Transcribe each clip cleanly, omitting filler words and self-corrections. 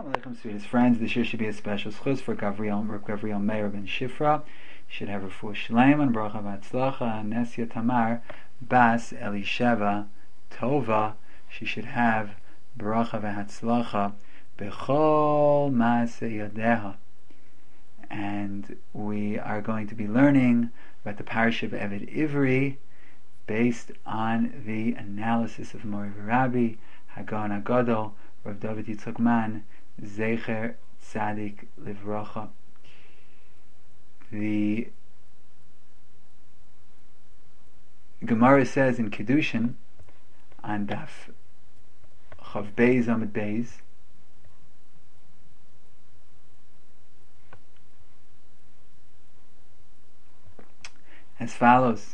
Alaikum, sweetest friends. This year should be a special schus for Gavriel Meir ben Shifra. Should have refuah shleim and bracha v'atzlacha and Nesia Tamar Bas Elisheva Tova. She should have bracha v'atzlacha bechol maaseh yadeha. And we are going to be learning about the parasha of Eved Ivri based on the analysis of Mori Rabbi Hagon Agadol Rav David Yitzchak Man Zecher Tzadik Livracha. The Gemara says in Kedushin on Daf Chav Beis Amud Beis as follows: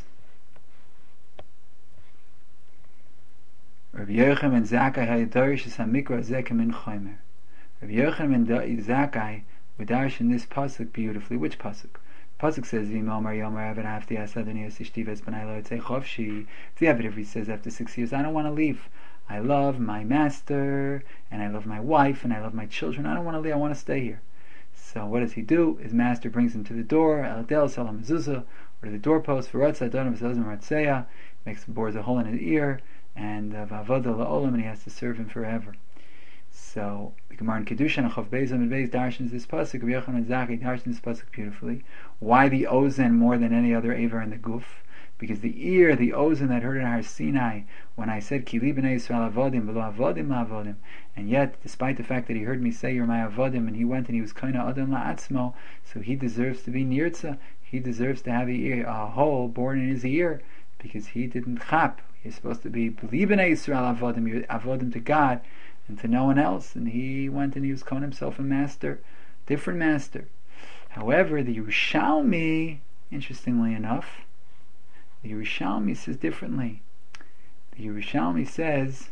Rabbi Yochanan and Zakkai Hayadarish is Hamikra Zekem in Chomer. Rabbi Yochanan and Zakkai would darish in this pasuk beautifully. Which pasuk? Pasuk says, "V'imomar yomer Eved hafti asadoni asishtivas b'nai lo yitzei chovshi." The Eved Ivri says after 6 years, I don't want to leave. I love my master, and I love my wife, and I love my children. I don't want to leave. I want to stay here. So what does he do? His master brings him to the door, El Salam Mezuzah, or to the doorpost, V'ratza Adonai V'zazim Ratzeya, bores a hole in his ear, and V'avodah La'olam, and he has to serve him forever. So the Gemara in Kedushin, Chav Beis Amud Beis darshans this pasuk. Rabbi Yochanan and Zakkai darshans this pasuk beautifully. Why the ozen more than any other aver in the guf? Because the ear, the ozen that heard in Har Sinai, when I said Ki li b'nei Yisrael avodim v'lo avodim la'avodim, and yet, despite the fact that he heard me say you're my avodim, and he went and he was kaina adam la'atzmo, so he deserves to be nirtza. He deserves to have a hole born in his ear because he didn't chap. He's supposed to be li b'nei Yisrael avodim, you're avodim to God and to no one else, and he went and he was calling himself a master, different master. However, the Yerushalmi, interestingly enough, the Yerushalmi says differently. The Yerushalmi says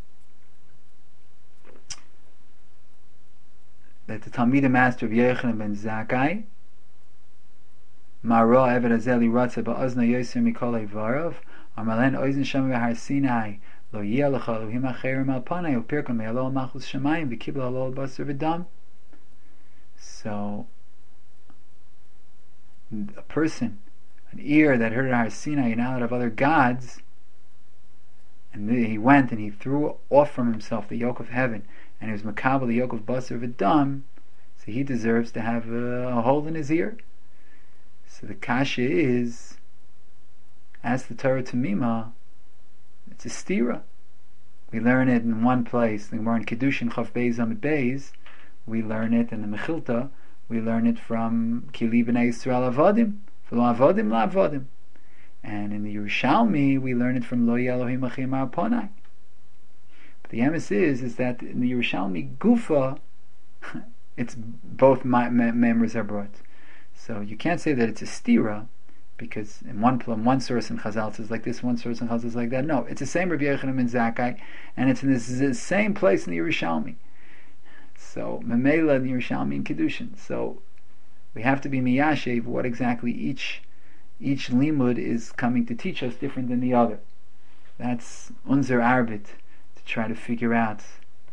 that the Talmid master of Yochanan ben Zakkai, Mara Eved Azeli Ratza Ba'azna Yosem Mikol Evarav, Amalen Oizen Shem V'Har Sinai, Lo Yeh Lecha Elohim Acherim Al Panei Upirkam Me'alol Machus Shemayim V'Kibla Alol Basar V'Dam. So a person, an ear that heard Har Sinai and out of other gods, and he went and he threw off from himself the yoke of heaven, and he was makabel the yoke of Basar V'Dam, so he deserves to have a hole in his ear. So the kasha is, as the Torah Tamima, it's a stira. We learn it in one place. The Gemara in Kedushin Chav Beis Amud Beis, we learn it in the Mechilta. We learn it from Ki li b'nei Yisrael avodim v'lo avodim la'avodim, and in the Yerushalmi we learn it from Lo Yeh Elohim Achim Al Panei. But the emes is that in the Yerushalmi Gufa, it's both members are brought. So you can't say that it's a stira, because in one source in Chazal it says like this, one source in Chazal says like that. No, it's the same Rabbi Yochanan ben Zakkai, and it's in the same place in the Yerushalmi. So Memela in the Yerushalmi and Kedushin. So we have to be miyashev what exactly each limud is coming to teach us different than the other. That's unser arbit, to try to figure out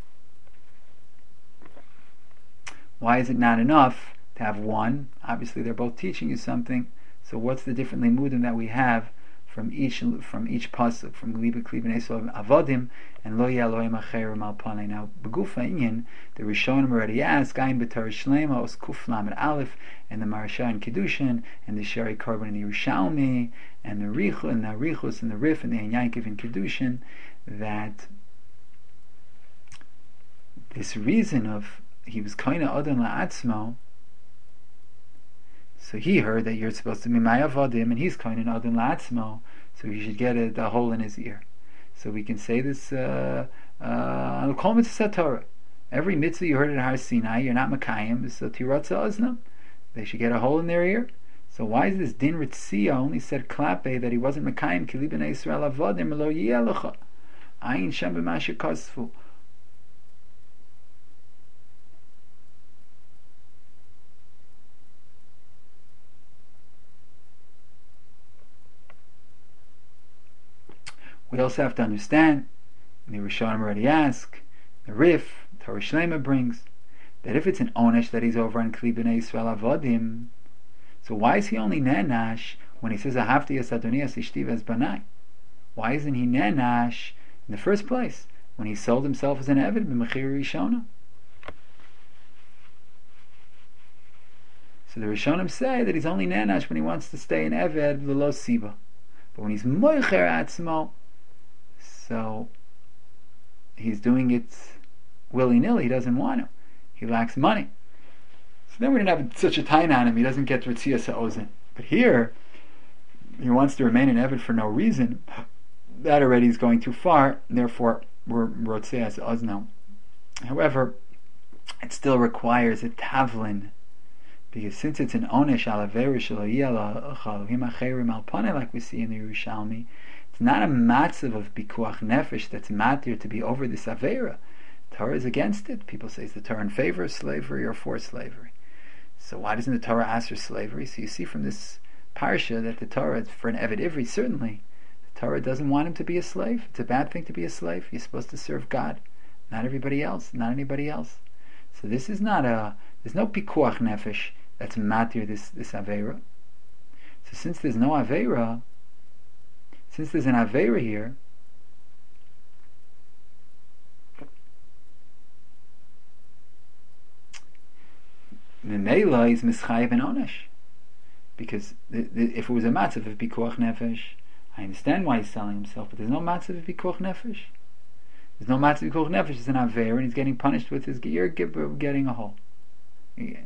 why is it not enough to have one. Obviously they're both teaching you something, so what's the different limudim that we have from each pasuk, from Liba Klibin Esau Avodim and Lo Yeh Elohim Acherim Al Panei. Now Begufa Inyan, the Rishonim already asked Ayin B'Torah Shlema Os Kuf Lamed Aleph, and the Maharsha in Kedushin, and the Shari Korban in the Yerushalmi, and the Richus and the Richus and the Rif and the Yankiv in Kedushin, that this reason of he was kaina Adon La'atzmo, so he heard that you're supposed to be Ma'avadim, and he's kind of Adon La'atzmo, so he should get a hole in his ear. So we can say this on the Kol Mitzvah Torah. Every mitzvah you heard at Har Sinai, you're not Makayim, so Tiratza Oznam, they should get a hole in their ear. So why is this Din Ritzia only said Klape that he wasn't Makayim, Ki li b'nei Yisrael Avodim, Lo Yeh Lecha, Ayin Shem B'Mashe Kosfu. We also have to understand, and the Rishonim already ask, the Rif, Torah Shlema brings, that if it's an onesh that he's over on Kli B'nai Yisrael Avodim, so why is he only nenash when he says Ahavti es Adoni es ishti v'es banai? Why isn't he nenash in the first place when he sold himself as an Eved b'mechir Rishona? So the Rishonim say that he's only nenash when he wants to stay in Eved l'lo siba, but when he's moicher atzmo, so he's doing it willy-nilly. He doesn't want to. He lacks money. So then we didn't have such a tain on him. He doesn't get Ritzia Sa'ozen. But here, he wants to remain in Eved for no reason. That already is going too far. Therefore, we're Ritzia Sa'ozen. However, it still requires a tavlin, because since it's an onesh alavera shelo chaluhim acherim al panei, like we see in the Yerushalmi, it's not a matzav of bikuach nefesh that's matir to be over this avera. Torah is against it. People say, is the Torah in favor of slavery or for slavery? So why doesn't the Torah ask for slavery? So you see from this parsha that the Torah, for an Eved Ivri, certainly, the Torah doesn't want him to be a slave. It's a bad thing to be a slave. You're supposed to serve God, not everybody else, not anybody else. So this is not there's no pikuach nefesh that's matir this avera. So since there's no avera, since there's an avera here, Memela is mischayev and onesh, because if it was a matzav of pikuach nefesh, I understand why he's selling himself, but there's no matzav of pikuach nefesh. There's no matzav of pikuach nefesh. It's an aver, and he's getting punished with his gear getting a hole. Yeah.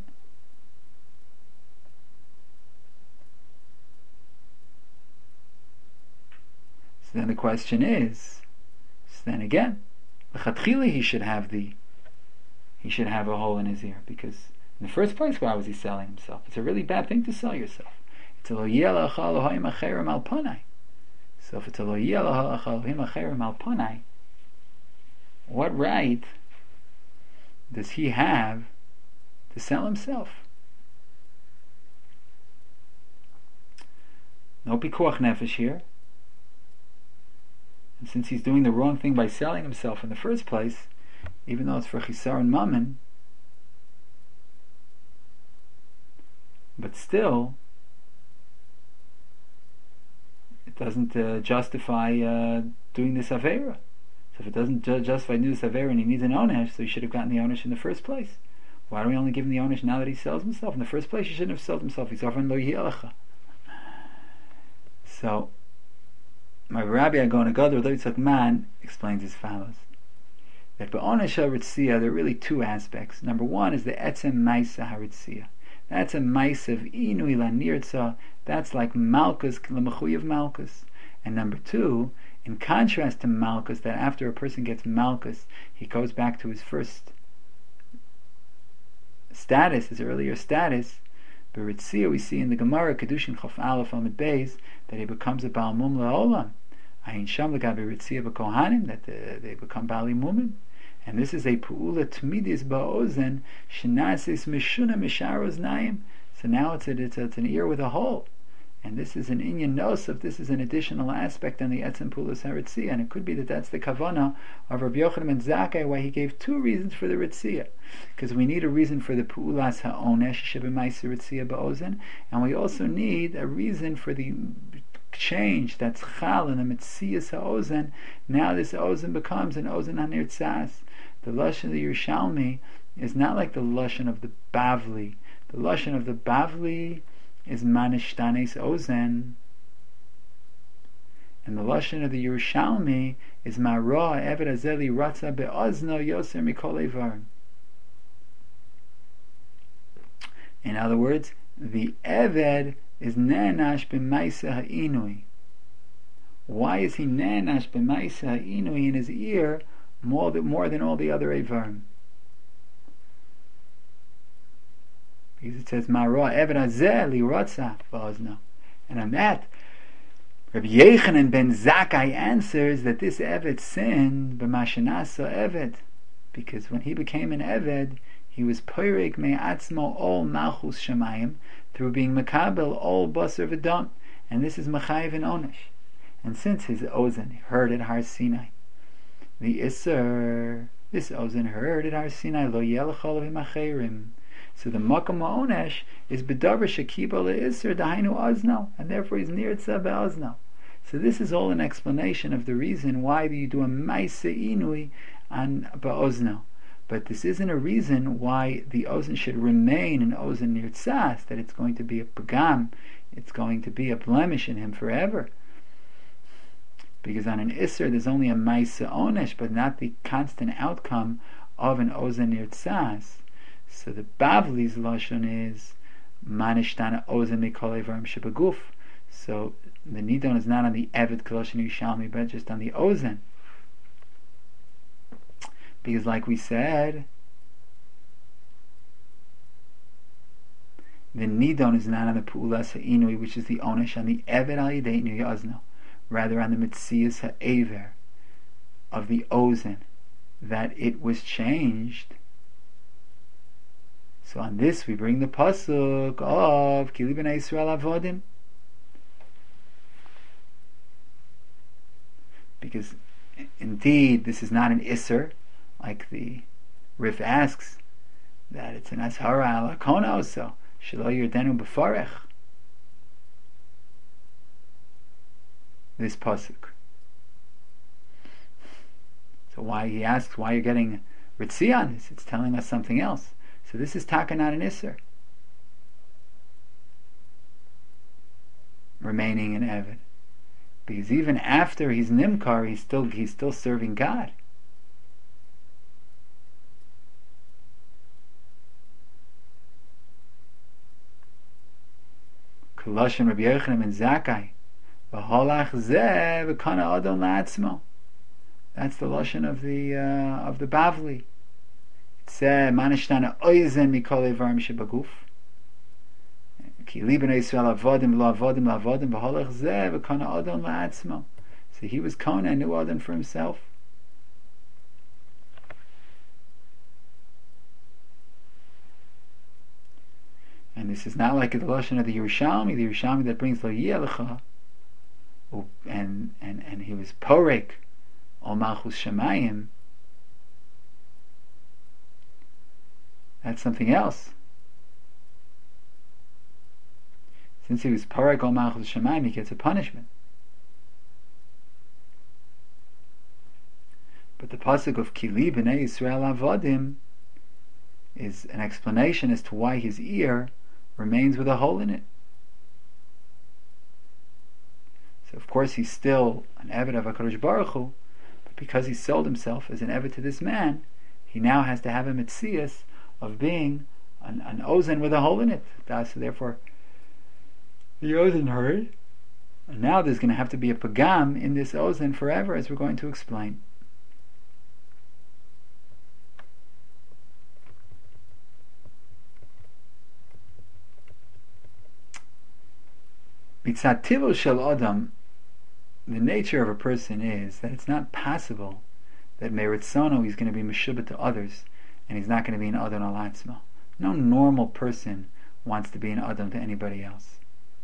So then the question is, then again, l'chatchila he should have a hole in his ear, because in the first place, why was he selling himself? It's a really bad thing to sell yourself. It's a lo yela chalohim acherim al panai. So if it's a lo yela chalohim acherim al panai, what right does he have to sell himself? No pikuach nefesh here. And since he's doing the wrong thing by selling himself in the first place, even though it's for chisar and mammon, but still, it doesn't justify doing this avera. So if it doesn't justify doing this avera and he needs an onesh, so he should have gotten the onesh in the first place. Why do we only give him the onesh now that he sells himself? In the first place, he shouldn't have sold himself. He's offering lo yi'elecha. So, my Rabbi Agon Agadol Yitzchak Man explains as follows: that be'onesh haritzia, there are really two aspects. Number one is the etzem maisa haritzia. That's a mice of inui lanirtza. That's like malchus l'mechuyev malchus. And number two, in contrast to malchus, that after a person gets malchus, he goes back to his first status, his earlier status. Beritzia, we see in the Gemara Kedushin Chof Aleph Amid Beis that he becomes a Baal Mum La'olam. Ayin Sham L'gabe Ritzia B'Kohanim, that they become Bali Mumin. And this is a pu'ula tmidis ba'ozen shenasis mishuna misharos naim. So now it's an ear with a hole, and this is an inyan nosef. This is an additional aspect on the etzem pu'ulas haritzia, and it could be that that's the kavana of Rabbi Yochanan ben Zakkai, why he gave two reasons for the ritzia, because we need a reason for the pu'ulas ha'onesh shebemaisa ritzia ba'ozen, and we also need a reason for the change that's chal in the mitzias ha'ozen. Now this ozen becomes an ozen hanirtzas. The lashon of the Yerushalmi is not like the lashon of the Bavli. The lashon of the Bavli is manishtanes ozen, and the lashon of the Yerushalmi is marah eved azeli ratza be'ozno yoser mikol evar. In other words, the eved is nenash b'maisa ha'inui. Why is he nenash b'maisa ha'inui in his ear more than all the other Eivarim? Because it says Marah Eved Hazeh Li Ratza V'Ozno. And on that, Rabbi Yochanan ben Zakkai answers that this Eved sinned b'mashenasa Eved, because when he became an Eved, he was Poirig Me'atzmo Ol Malchus Shemayim, through being Makabel Ol Basar V'Dam, and this is Machayev and Onesh. And since his Ozen heard at Har Sinai, the Isser This Ozen heard at Har Sinai lo yelechol v'macherim. So the Makam Ha'onesh is B'davar Shekiba Le'isr Dahainu Ozno, and therefore he's near Tzeh Be'ozno. So this is all an explanation of the reason why you do a Maise Inui on Be'ozno. But this isn't a reason why the Ozen should remain an Ozen near Tzas, that it's going to be a Pagam, it's going to be a blemish in him forever. Because on an Isser there's only a Maise Onesh, but not the constant outcome of an Ozen near Tzas. So the Bavli's lashon is manishtana ozen mikol ivarim shebaguf. So the nidon is not on the Eved Koloshin Yushalmi, but just on the ozen. Because, like we said, the nidon is not on the Pu'ulas Ha'inui, which is the onesh on the Eved Al Yidei Nu Yazno, rather on the Metzias Ha'ever of the ozen, that it was changed. So on this we bring the pasuk of Kili b'nei Yisrael avodim, because indeed this is not an Isser, like the Rif asks, that it's an Ashara ala Kona also Shelo Yerdenu b'farech. This pasuk. So why he asks why you're getting Ritzi on this? It's telling us something else. So this is taka, not an Isser. Remaining in Eved. Because even after he's Nimkar, he's still serving God. Koloshin Rabbi Yochanan and Zakkai. V'holach zeh v'kana adon la'atzmo. That's the lashon of the Bavli. Manishtana oizen mikol ivarim shebaguf. Ki li b'nei Yisrael avodim lo avodim lo avodim v'holach zeh v'kana adon la'atzmo. So he was Kona, a new Adon for himself. And this is not like the lashon of the Yerushalmi that brings lo yelecha, and he was porek al malchus shemayim. That's something else. Since he was porek al malchus shemayim, he gets a punishment. But the pasuk of Kili b'nei Yisrael avodim is an explanation as to why his ear remains with a hole in it. So of course he's still an Eved of HaKadosh Baruch Hu, but because he sold himself as an Eved to this man, he now has to have a mitzias of being an ozen with a hole in it. So therefore the ozen heard, and now there's going to have to be a pagam in this ozen forever, as we're going to explain. Mitzat tivul shel adam, the nature of a person is that it's not possible that meritzono he's going to be meshubah to others, and he's not going to be an adon al atzmo. No normal person wants to be an adon to anybody else,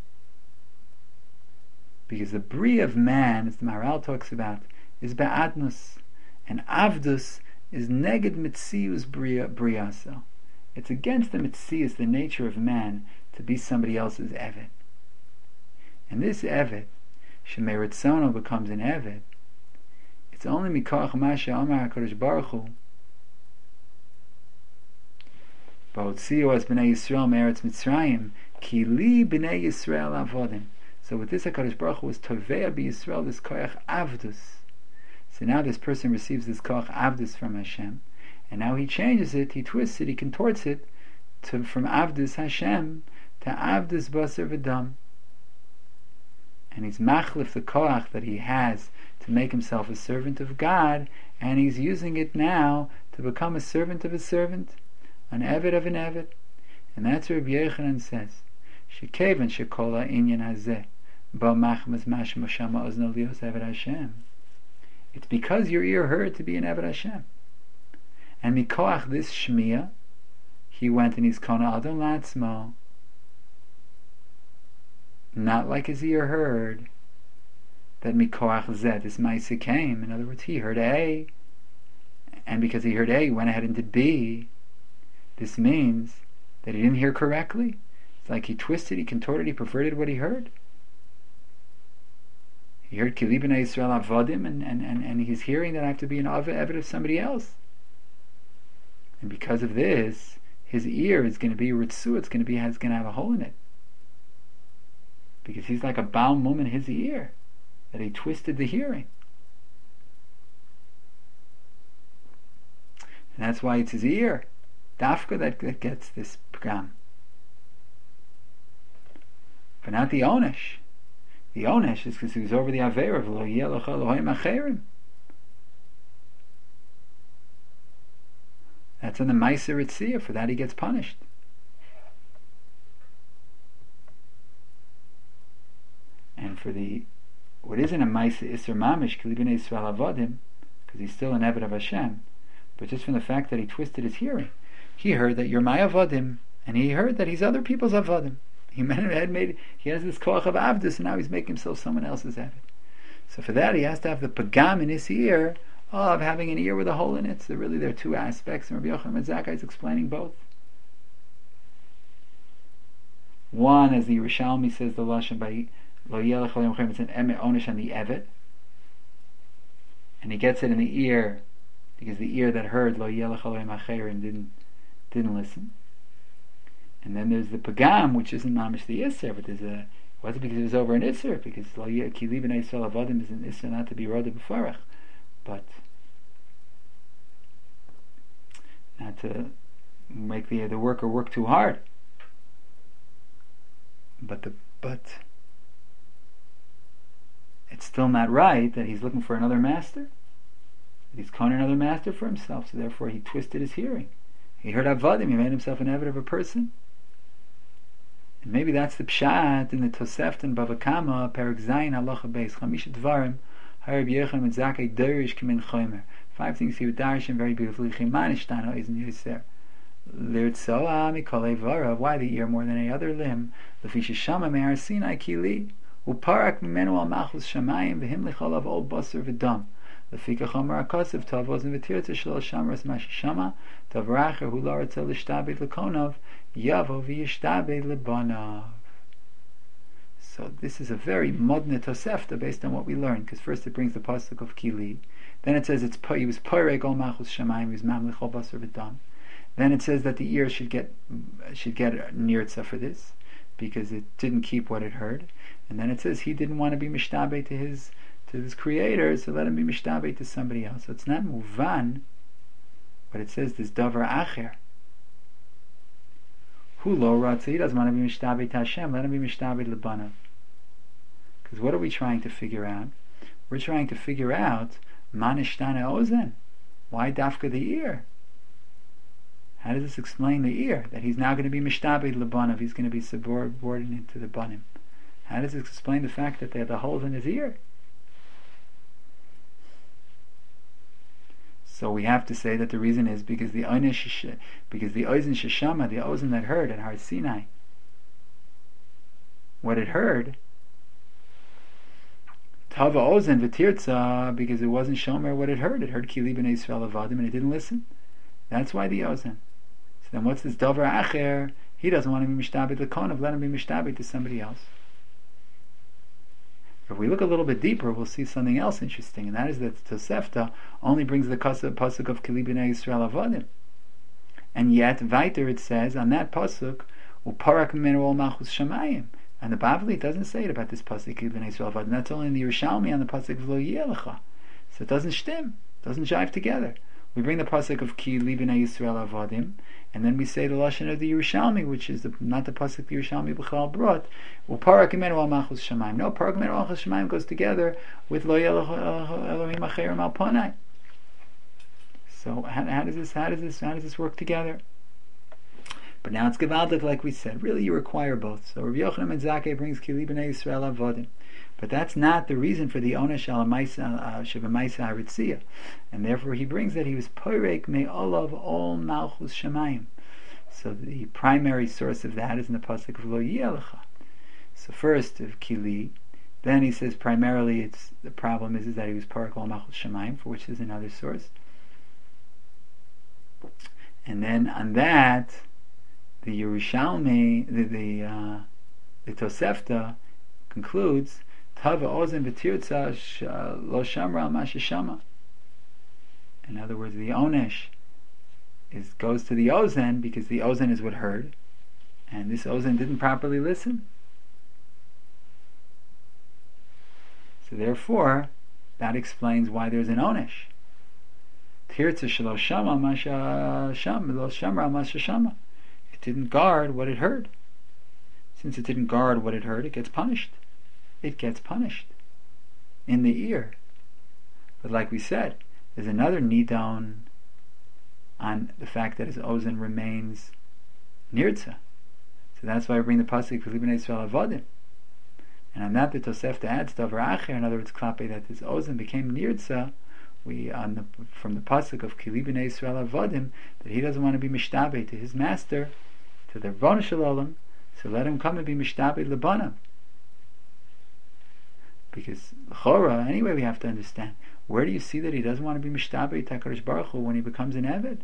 because the bria of man, as the Maharal talks about, is ba'adnus, and avdus is neged mitzius briaso. It's against the mitzius, the nature of man, to be somebody else's eved. And this Eved, Shemeritzono becomes an Eved, it's only Mikoach Masha Amar HaKadosh Baruch Hu, Ba'otziu as B'nei Yisrael Me'eretz Mitzrayim, Ki li B'nei Yisrael Avodim. So with this HaKadosh Baruch Hu was Tovea B'Yisrael, this Koach Avdus. So now this person receives this Koach Avdus from Hashem, and now he changes it, he twists it, he contorts it, from Avdus Hashem to Avdus Basar V'Dam. And he's machlif the koach that he has to make himself a servant of God, and he's using it now to become a servant of a servant, an eved of an eved. And that's what Rabbi Yochanan says. Shekevan shekola inyan hazeh ba machmas mashma shama ozno lios eved Hashem. It's because your ear heard to be an eved Hashem, and mikoach this shmiya, he went and he's kona adon latzmo. Not like his ear heard that mikoach zeh, this ma'aseh came. In other words, he heard A, and because he heard A, he went ahead and did B. This means that he didn't hear correctly. It's like he twisted, he contorted, he perverted what he heard. He heard Kili b'nei Yisrael avodim, and he's hearing that I have to be an Eved of somebody else. And because of this, his ear is going to be ritzu, it's going to have a hole in it. Because he's like a Baal Mum in his ear, that he twisted the hearing. And that's why it's his ear, Dafka, that gets this pgam. But not the Onesh. The Onesh is because he was over the Aveir of Lo Yeh Lecha Elohim Acherim. That's in the Meiser Ritziyah. For that he gets punished. And for what isn't a Meiser Isser Mamish, Kili b'nei Yisrael Avodim, because he's still an Eved of Hashem, but just from the fact that he twisted his hearing, he heard that you're my Avodim, and he heard that he's other people's Avodim. He has this koach of Avdus, and now he's making himself someone else's Eved. So for that he has to have the pagam in his ear of having an ear with a hole in it. So really there are two aspects, and Rabbi Yochanan Zakkai is explaining both. One, as the Yerushalmi says, the Lashon by Lo Yeh Lecha Elohim Acherim, it's an Emet Onesh on the Eved, and he gets it in the ear because the ear that heard Lo Yeh Lecha Elohim Acherim didn't listen. And then there's the pagam, which isn't mamish the Isser, but it wasn't because it was over an Isser, because Kili b'nei Yisrael Avodim is an Isser not to be Roda B'farach, but not to make the worker work too hard. But it's still not right that he's looking for another master. That he's calling another master for himself, so therefore he twisted his hearing. He heard Avodim, he made himself an Eved of a person. And maybe that's the pshat in the Tosefta and Bava Kama, Perek Zayin Halacha Beis, Chamisha Dvarim, Rabbi Yochanan Zakkai Derish Kimin Chomer. 5 things he would darshan very beautifully. Chiman Ishtano Eizn Yisr. Lirtzoa Mikol Evara. Why the ear more than any other limb? Lefisha Shama Me'ar Sinai Kili. Uparak Mimenu Al Machus Shamayim V'him Licholav Ol Basar V'dam. Lefika Chomer HaKosev Tavos and V'tirtza Shelo Shamras Mashishama Tavracher Hu Laratzel L'shtabed L'konov Yavo V'yishtabed L'banav. So this is a very modern Tosefta based on what we learned, because first it brings the pasuk of Kili, then it says he was Poireg Ol Machus Shamayim, he was Mamlich Ol Basar V'dam. Then it says that the ear should get nirtza for this, because it didn't keep what it heard. And then it says he didn't want to be mishtabeh to his creator, so let him be mishtabeh to somebody else. So it's not muvan, but it says this davar acher. Hu lo ratza, he doesn't want to be mishtabeh to Hashem, let him be mishtabeh lebanav. Because what are we trying to figure out? We're trying to figure out manishtana ozen. Why dafka the ear? How does this explain the ear? That he's now going to be mishtabeh lebanav, he's going to be subordinate to the banim. How does this explain the fact that they have the holes in his ear? So we have to say that the reason is because the ozen sheshama, the ozen that heard at Har Sinai, what it heard, tava ozen v'tirtza, because it wasn't shomer what it heard. It heard Kili b'nei Yisrael Avadim and it didn't listen. That's why the ozen. So then what's this davar acher? He doesn't want to be mishtabed l'konav, let him be mishtabed to somebody else. If we look a little bit deeper, we'll see something else interesting, and that is that Tosefta only brings the pasuk of Kili b'nei Yisrael Avadim, and yet weiter it says on that pasuk uparak mimenu ol malchus shamayim, and the Bavli doesn't say it about this pasuk Kili b'nei Yisrael Avadim. That's only in the Yerushalmi on the pasuk of Lo Yeh Lecha. So it doesn't shtim, doesn't jive together. We bring the pasuk of Kili b'nei Yisrael Avadim, and then we say the lashon of the Yerushalmi, which is not the pasuk the Yerushalmi b'chal brought. Uparak mimenu al malchus shamayim. No, parak mimenu al malchus shamayim goes together with Lo Yeh Elohim Acherim al Panai. So how does this work together? But now it's gevaldik, like we said. Really, you require both. So Rabbi Yochanan Zakkai brings Kili b'nei Yisrael Avadim. But that's not the reason for the onesh al shebemaisa haritzia, and therefore he brings that he was poirek me'olav ol malchus shamayim. So the primary source of that is in the pasuk of Lo Yeh Lecha. So first of Kili, then he says primarily the problem is that he was poirek ol malchus shamayim, for which is another source. And then on that, the Yerushalmi, the Tosefta concludes, Tava ozen v'tirtza lo shamra ma sheshama. In other words, the onesh goes to the ozen because the ozen is what heard, and this ozen didn't properly listen. So therefore, that explains why there's an onesh. Tirtza shelo shama ma sheshama, lo shamra ma sheshama. It didn't guard what it heard. Since it didn't guard what it heard, it gets punished. It gets punished in the ear. But like we said, there's another nidon on the fact that his ozen remains nirtza. So that's why we bring the pasuk for Libnei Yisrael avodim. And on that the Tosefta adds davar acher, in other words, klape, that his ozen became nirtza. From the pasuk of Ki Libnei Yisrael avodim, that he doesn't want to be mishtabeh to his master, to the Ravona Shalom, so let him come and be mishtabeh lebanav. Because Chora, anyway, we have to understand, where do you see that he doesn't want to be mishtabeh to HaKadosh Baruch Hu when he becomes an Eved?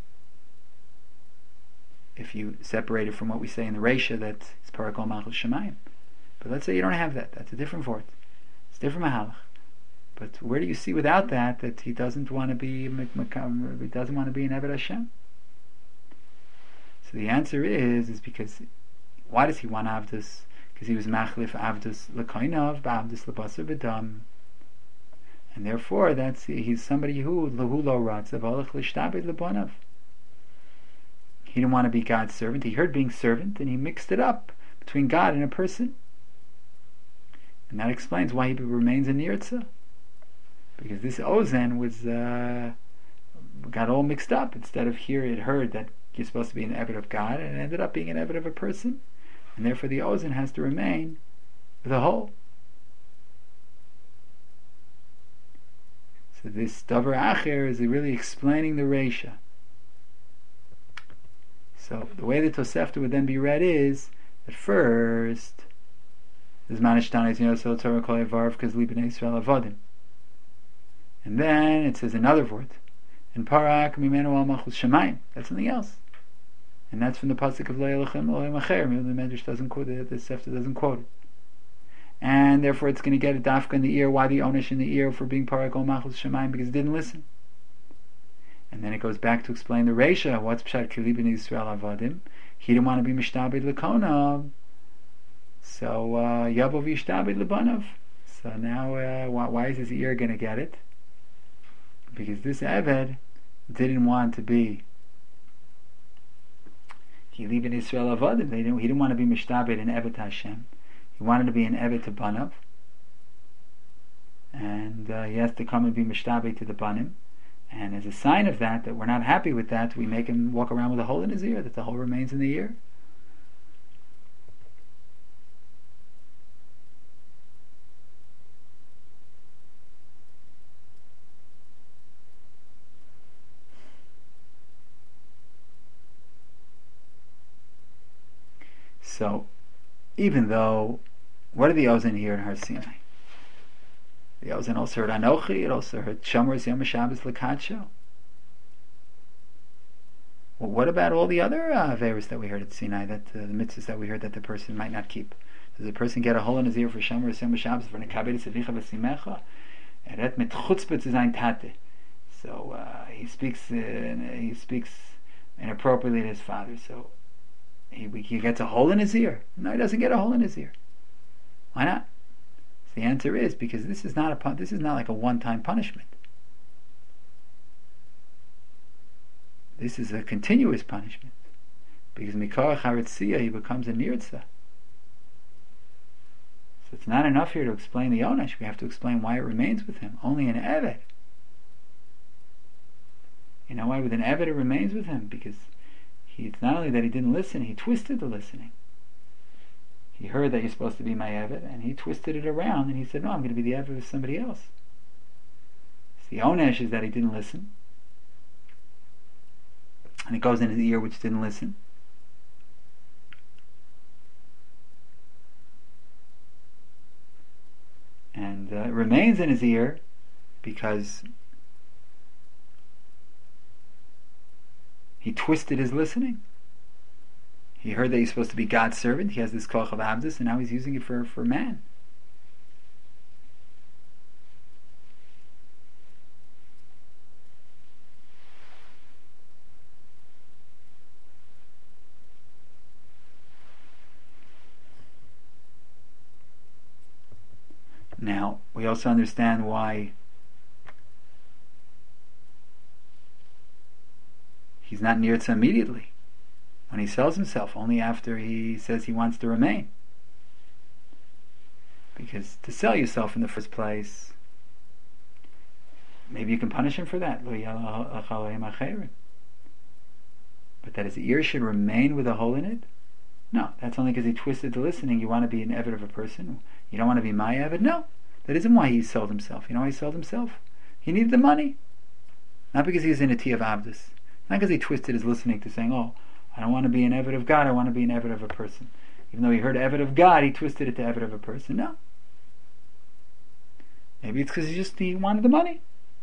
If you separate it from what we say in the Reisha, that it's Parakol Malchus Shemayim. But let's say you don't have that. That's a different vort. It's different mahalach. But where do you see without that he doesn't want to be an Eved Hashem? So the answer is because why does he want Avdus? Because he was machlif Avdus l'koinav b'Avdus l'basar b'dam, and therefore he's somebody who lo ratzav alach l'shtabed l'bonav. He didn't want to be God's servant. He heard being servant, and he mixed it up between God and a person, and that explains why he remains in Nirtza. Because this ozen got all mixed up. Instead of here, it heard that you're supposed to be an Eved of God, and it ended up being an Eved of a person. And therefore the ozen has to remain the whole. So this davar acher is really explaining the Reisha. So the way the Tosefta would then be read is, at first, and then it says another word, and parak mimenu al malchus shemayim. That's something else. And that's from the pasuk of Lo Yelachem Lo Yemacher. The Medrash doesn't quote it, the Sefta doesn't quote it. And therefore it's going to get a dafka in the ear. Why the onesh in the ear for being parak ol malchus shemayim? Because it didn't listen. And then it goes back to explain the Reisha. What's pshat Ki Libnei Yisrael avadim? He didn't want to be mishtabed l'konav, so yavo v'yishtabed l'banav. So now why is his ear going to get it? Because this Eved didn't want to be Ki Libnei Yisrael avadim. He didn't want to be mishtabed and Eved Hashem. He wanted to be an Eved to Banav, and he has to come and be mishtabed to the Banim. And as a sign of that we're not happy with that, we make him walk around with a hole in his ear, that the hole remains in the ear. So, even though, what did the Ozen hear in Har Sinai? The Ozen also heard Anochi, it also heard Shomros Yom HaShabbos L'Kadsho. Well, what about all the other Averos that we heard at Sinai, that the mitzvahs that we heard that the person might not keep? Does the person get a hole in his ear for Shomros Yom HaShabbos, for Nekabed Sevicha V'Simecha? Eret mit chutzpah zu sein tate. So he speaks inappropriately to his father, so he gets a hole in his ear. No, he doesn't get a hole in his ear. Why not? The answer is because this is not like a one-time punishment. This is a continuous punishment. Because Mikorach HaRetziyah, he becomes a Nirtza. So it's not enough here to explain the Onesh. We have to explain why it remains with him. Only an Eved. You know why with an Eved it remains with him? Because it's not only that he didn't listen, he twisted the listening. He heard that you're supposed to be my Eved, and he twisted it around, and he said, no, I'm going to be the Eved of somebody else. So the Onesh is that he didn't listen, and it goes into the ear which didn't listen. And it remains in his ear because He twisted his listening. He heard that he's supposed to be God's servant. He has this koach of avdus, and now he's using it for man. Now, we also understand why he's not nirtza immediately when he sells himself, only after he says he wants to remain. Because to sell yourself in the first place, maybe you can punish him for that. But that his ear should remain with a hole in it? No, that's only because he twisted the listening. You want to be an Eved of a person. You don't want to be my Eved? No. That isn't why he sold himself. You know why he sold himself? He needed the money. Not because he was in a T of Avdus. Not because he twisted his listening to saying, oh, I don't want to be an Eved of God, I want to be an Eved of a person. Even though he heard Eved of God, he twisted it to Eved of a person. No. Maybe it's because he wanted the money.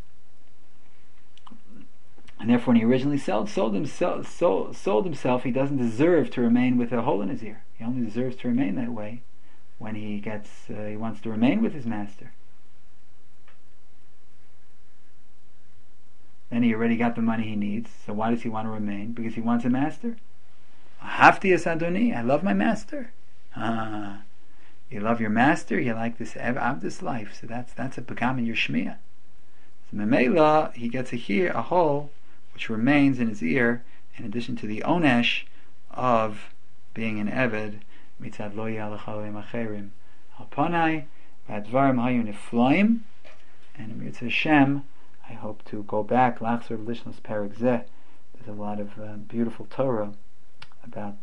And therefore, when he originally sold himself, he doesn't deserve to remain with a hole in his ear. He only deserves to remain that way when he wants to remain with his master. Then he already got the money he needs. So why does he want to remain? Because he wants a master. Hafti es Adoni, I love my master. You love your master. You like this Avdus life. So that's a pagam in your shmiya. So Memela, he gets a hole which remains in his ear, in addition to the onesh of being an Eved, mitzad lo yalachavim acherim alpanai v'advarim hayu nifloim. And in Mitzvah Hashem, I hope to go back lachzor lishnos perek zeh. There's a lot of beautiful Torah about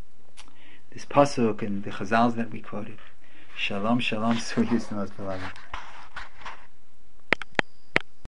this pasuk and the chazals that we quoted. Shalom, shalom, so yusnos beloved.